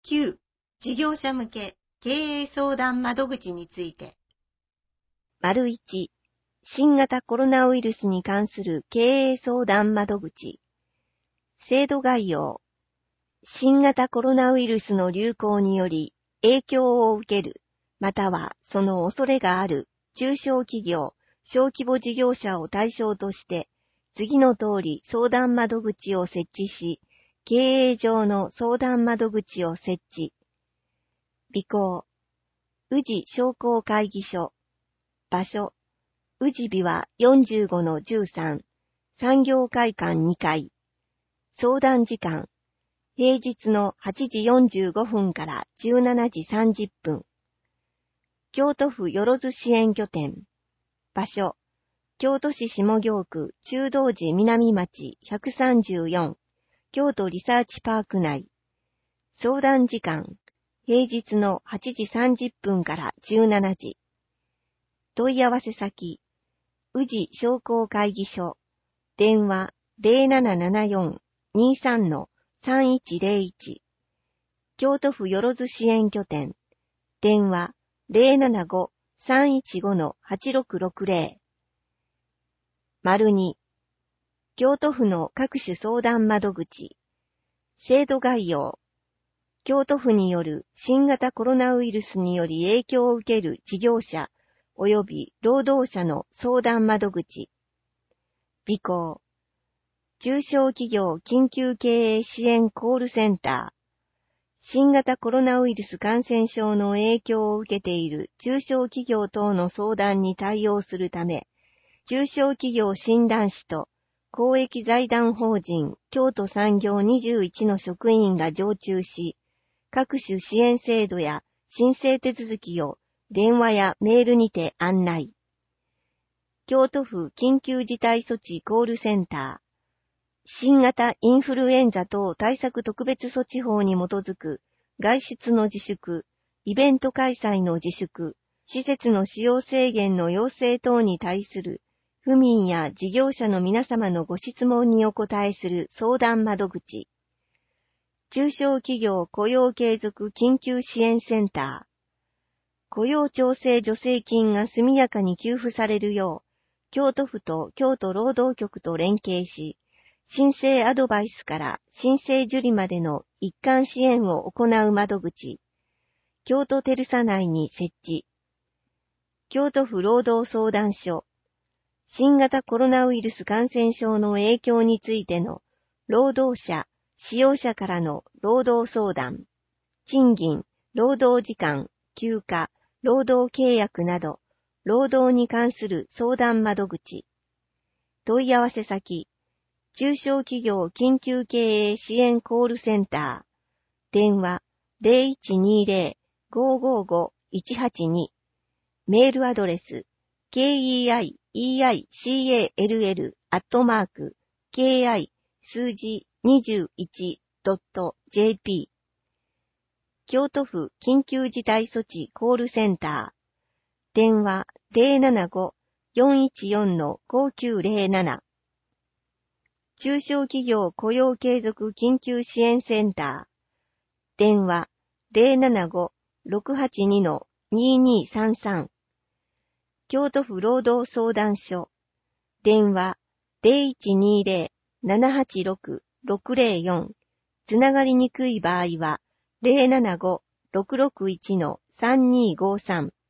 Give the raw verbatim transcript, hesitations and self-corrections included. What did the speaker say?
きゅう. 事業者向け経営相談窓口について。 丸いち. 新型コロナウイルスに関する経営相談窓口。制度概要。新型コロナウイルスの流行により影響を受ける、またはその恐れがある中小企業、小規模事業者を対象として、次の通り相談窓口を設置し、経営上の相談窓口を設置。備考。宇治商工会議所。場所。宇治美は よんじゅうごのじゅうさん。産業会館にかい。相談時間。平日のはちじよんじゅうごふんからじゅうしちじさんじゅっぷん。京都府よろず支援拠点。場所。京都市下京区中道寺南町ひゃくさんじゅうよん。京都リサーチパーク内。相談時間。平日のはちじさんじゅっぷんからじゅうしちじ。問い合わせ先。宇治商工会議所。電話 ゼロななななよん にさん さんいちゼロいち。京都府よろず支援拠点。電話 ゼロななご さんいちご はちろくろくゼロ。丸に。京都府の各種相談窓口。制度概要。京都府による新型コロナウイルスにより影響を受ける事業者及び労働者の相談窓口。備考。中小企業緊急経営支援コールセンター。新型コロナウイルス感染症の影響を受けている中小企業等の相談に対応するため、中小企業診断士と公益財団法人京都産業にじゅういちの職員が常駐し、各種支援制度や申請手続きを電話やメールにて案内。京都府緊急事態措置コールセンター。新型インフルエンザ等対策特別措置法に基づく外出の自粛、イベント開催の自粛、施設の使用制限の要請等に対する府民や事業者の皆様のご質問にお答えする相談窓口。中小企業雇用継続緊急支援センター。雇用調整助成金が速やかに給付されるよう、京都府と京都労働局と連携し、申請アドバイスから申請受理までの一貫支援を行う窓口。京都テルサ内に設置。京都府労働相談所。新型コロナウイルス感染症の影響についての労働者、使用者からの労働相談、賃金、労働時間、休暇、労働契約など、労働に関する相談窓口。問い合わせ先、中小企業緊急経営支援コールセンター。電話 ゼロいちにゼロ ごーごーご いちはちに。メールアドレス ケーイーアイイーアイシーエーエルエル アットマーク ケーアイ 数字 にじゅういち ドット ジェーピー。京都府緊急事態措置コールセンター。電話 ゼロななご よんいちよん ごきゅうゼロなな。中小企業雇用継続緊急支援センター。電話 ゼロななご ろくはちに ににさんさん。京都府労働相談所。電話 ゼロいちにゼロ ななはちろく ろくゼロよん。つながりにくい場合はゼロななご ろくろくいち さんにごさん。